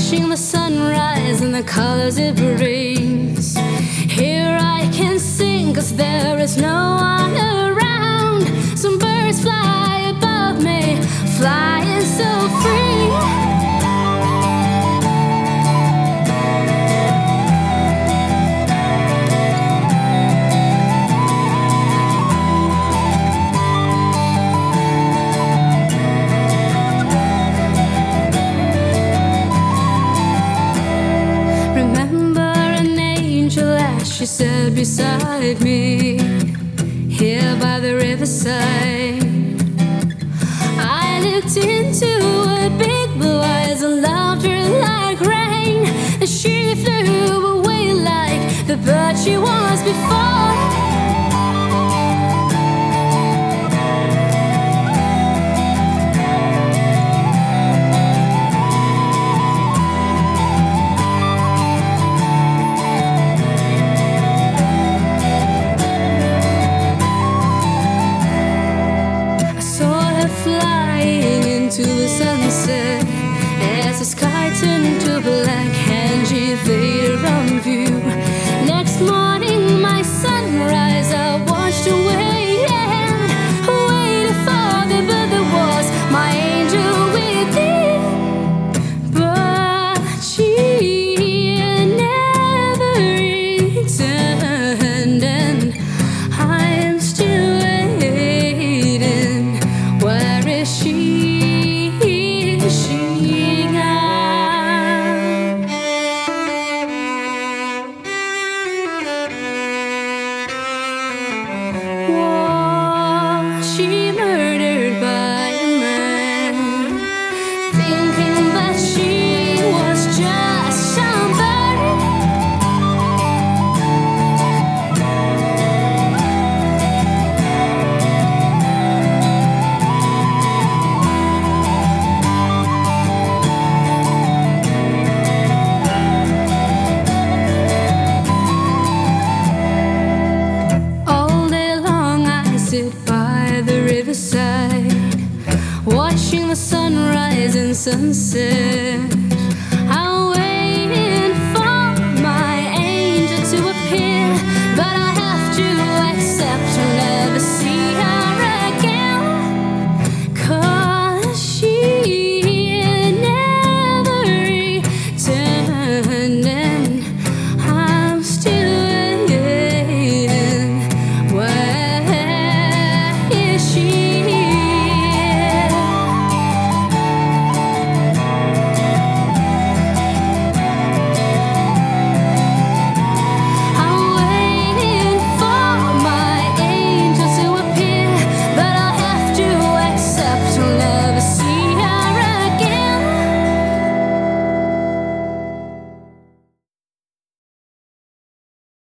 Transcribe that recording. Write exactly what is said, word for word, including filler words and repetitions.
watching the sunrise and the colors it brings. Here I can sing, cause there is no one around. Some birds fly above me, flying so free. She sat beside me, here by the riverside. I looked into her big blue eyes and loved her like rain. And she flew away like the bird she was before. Flying into the sunset as the sky turned to black and she faded from view. Next morning, my sunrise, I watched her wait and waited for the bird that was my angel within. But she never returned, and I am still waiting. Where is she? Is she gone? Was she murdered by a man, thinking that she was just some bird? By the riverside, watching the sunrise and sunset.